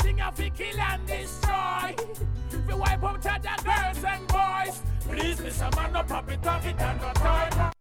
thing I fi kill and destroy. We wipe out the girls and boys. Please, Mr. Man, no pop it off it and no toy.